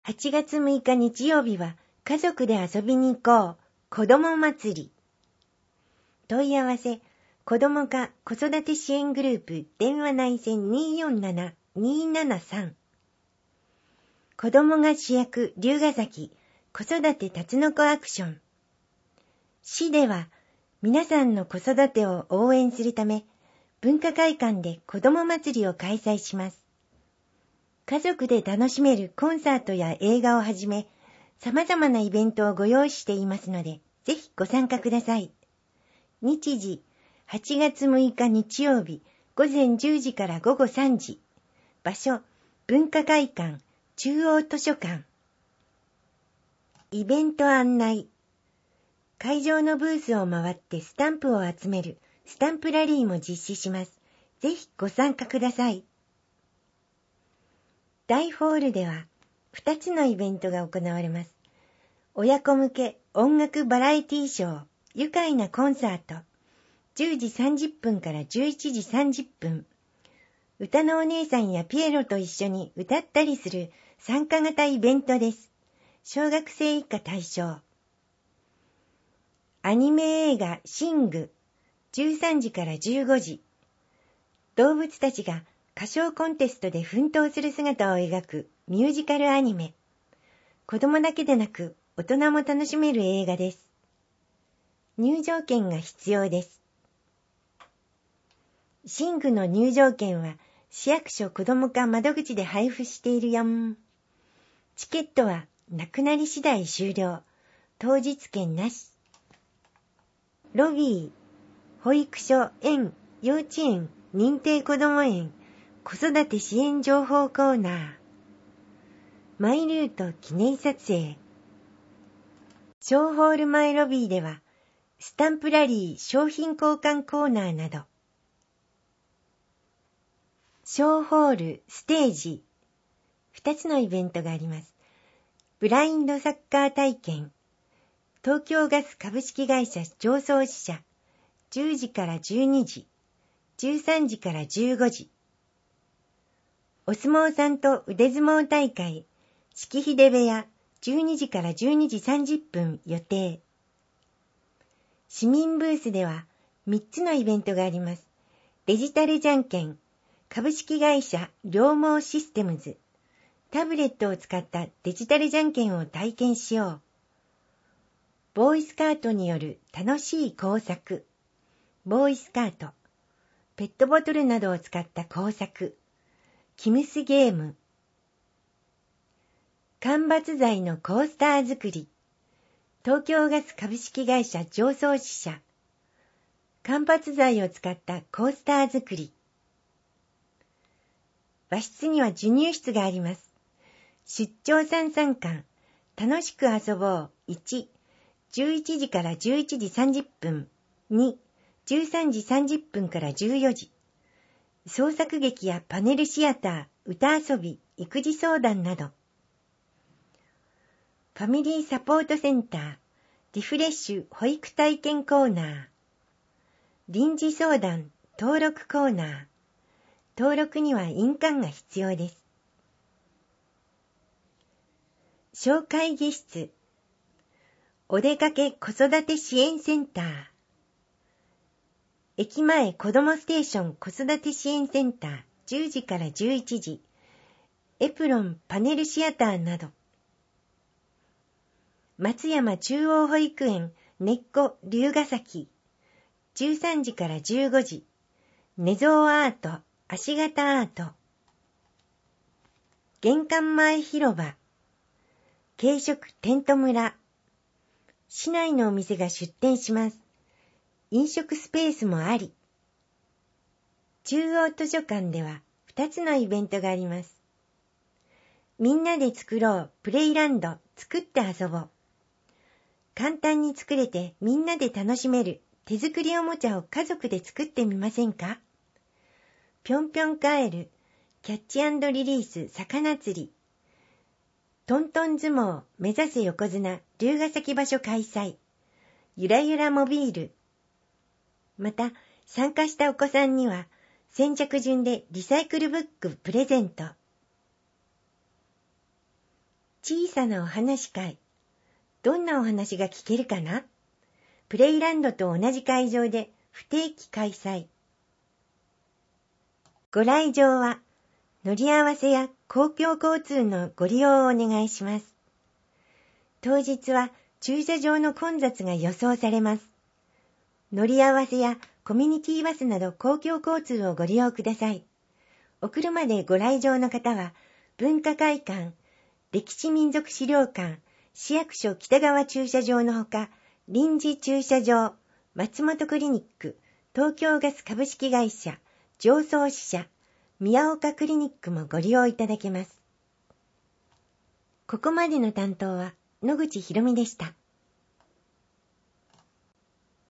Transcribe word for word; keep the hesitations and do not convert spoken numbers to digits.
はちがつむいか日曜日は家族で遊びに行こう子ども祭り。問い合わせ子ども課子育て支援グループ電話内線 にーよんなな にーななさん。子どもが主役龍ヶ崎子育てタツノコアクション。市では皆さんの子育てを応援するため文化会館で子ども祭りを開催します。家族で楽しめるコンサートや映画をはじめ様々なイベントをご用意していますのでぜひご参加ください。日時はちがつむいか日曜日ごぜんじゅうじからごごさんじ。場所文化会館中央図書館。イベント案内。会場のブースを回ってスタンプを集めるスタンプラリーも実施します。ぜひご参加ください。大ホールではふたつのイベントが行われます。親子向け音楽バラエティショー愉快なコンサートじゅうじさんじゅっぷんからじゅういちじさんじゅっぷん。歌のお姉さんやピエロと一緒に歌ったりする参加型イベントです。小学生以下対象。アニメ映画シングじゅうさんじからじゅうごじ。動物たちが歌唱コンテストで奮闘する姿を描くミュージカルアニメ。子供だけでなく大人も楽しめる映画です。入場券が必要です。シングの入場券は市役所子ども課窓口で配布しているよん。チケットはなくなり次第終了。当日券なし。ロビー、保育所、園、幼稚園、認定こども園、子育て支援情報コーナー。マイルート記念撮影。小ホール前ロビーでは、スタンプラリー商品交換コーナーなど。小ホールステージ。二つのイベントがあります。ブラインドサッカー体験。東京ガス株式会社常総支社。じゅうじからじゅうにじ。じゅうさんじからじゅうごじ。お相撲さんと腕相撲大会。式秀部屋。じゅうにじからじゅうにじさんじゅっぷん予定。市民ブースではみっつのイベントがあります。デジタルじゃんけん。株式会社両毛システムズ。タブレットを使ったデジタルじゃんけんを体験しよう。ボーイスカートによる楽しい工作。ボーイスカート。ペットボトルなどを使った工作。キムスゲーム。間伐材のコースター作り。東京ガス株式会社常総支社。間伐材を使ったコースター作り。和室には授乳室があります。出張さん参観。楽しく遊ぼう。いち、じゅういちじからじゅういちじさんじゅっぷん。に、じゅうさんじさんじゅっぷんからじゅうよじ。創作劇やパネルシアター、歌遊び、育児相談など。ファミリーサポートセンター、リフレッシュ保育体験コーナー。臨時相談、登録コーナー。登録には印鑑が必要です。小会議室。お出かけ子育て支援センター。駅前子どもステーション子育て支援センターじゅうじからじゅういちじ。エプロンパネルシアターなど。松山中央保育園根っこ龍ヶ崎。じゅうさんじからじゅうごじ。寝相アート、足型アート。玄関前広場。軽食テント村。市内のお店が出店します。飲食スペースもあり。中央図書館ではふたつのイベントがあります。みんなで作ろうプレイランド作って遊ぼう。簡単に作れてみんなで楽しめる手作りおもちゃを家族で作ってみませんか？ぴょんぴょんカエル、キャッチ&リリース魚釣り。トントン相撲目指せ横綱龍ヶ崎場所開催。ゆらゆらモビール。また参加したお子さんには先着順でリサイクルブックプレゼント。 小さなお話会。どんなお話が聞けるかな？プレイランドと同じ会場で不定期開催。ご来場は乗り合わせや公共交通のご利用をお願いします。当日は駐車場の混雑が予想されます。乗り合わせやコミュニティバスなど公共交通をご利用ください。お車でご来場の方は、文化会館、歴史民族資料館、市役所北側駐車場のほか、臨時駐車場、松本クリニック、東京ガス株式会社、常総支社、宮岡クリニックもご利用いただけます。ここまでの担当は野口ひろみでした。